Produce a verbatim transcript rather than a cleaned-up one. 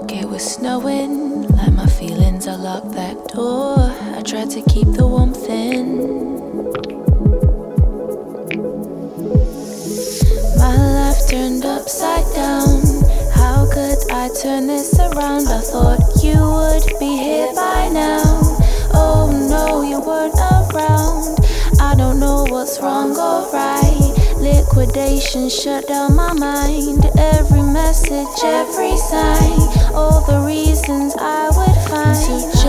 Okay, we're snowing, like my feelings, I lock that door. I try to keep the warmth in. My life turned upside down. How could I turn this around? I thought you would be here by now. Oh no, you weren't around. I don't know what's wrong or right. Liquidation shut down my mind. Every message, every sign, all the reasons I would find.